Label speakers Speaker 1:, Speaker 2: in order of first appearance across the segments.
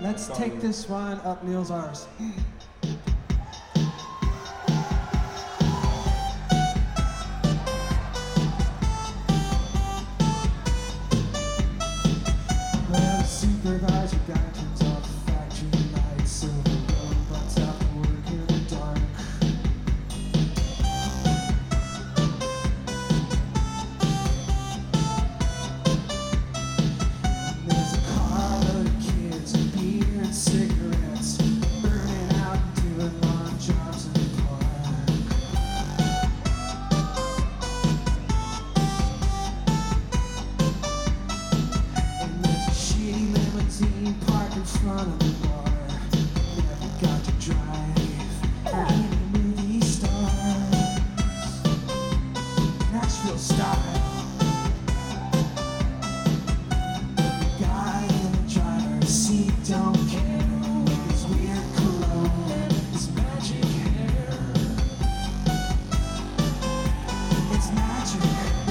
Speaker 1: Let's take this one up Neil's arse. Well, the supervisor guy turns off the factory lights, so the robots have to work in the dark. And there's a car load of kids and beer and cigarettes, burning out and doing lawn jobs in the park. And there's a shitty limousine parked in front of the bar. Never got to drive any movie stars. Nashville style. The guy in the driver's seat don't care with his weird cologne and his magic hair. It's magic.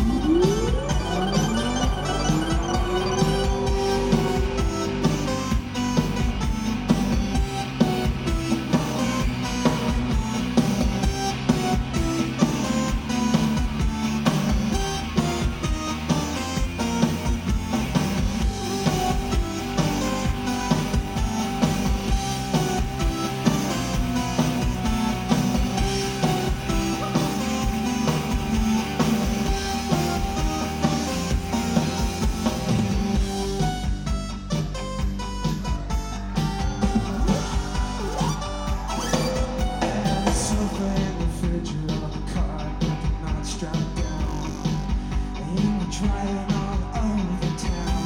Speaker 1: And the sofa and the fridge are on the car, but they're not strapped down. And we're driving all over town.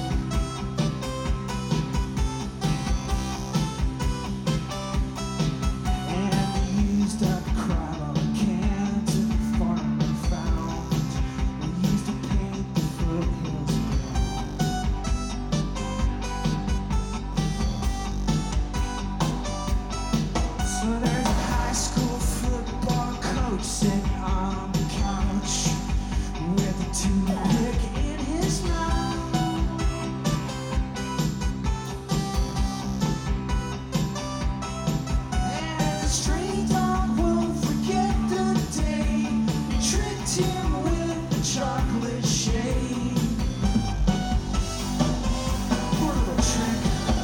Speaker 1: And we used up crab on cans that the farmer found. We used to paint the foothills brown. So there's a high school football coach sitting on the couch with a toothpick in his mouth. And the stray dog won't forget the day you tricked him with the chocolate shake. What a trick.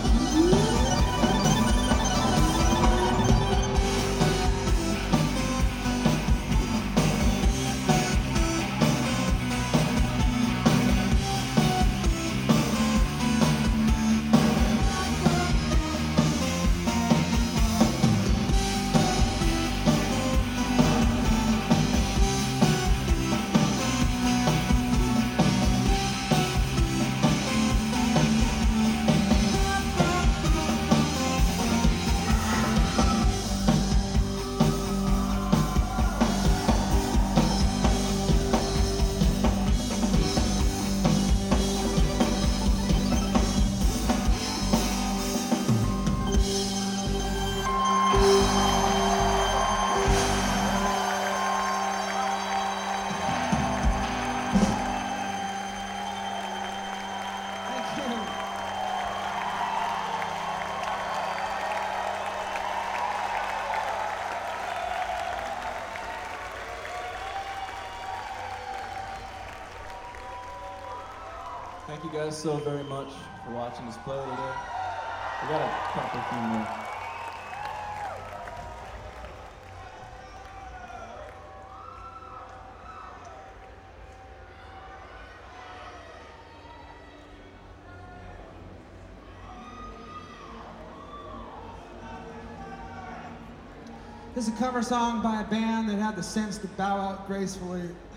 Speaker 1: Thank you.
Speaker 2: Thank you guys so very much for watching us play today. We got a couple few more.
Speaker 1: This is a cover song by a band that had the sense to bow out gracefully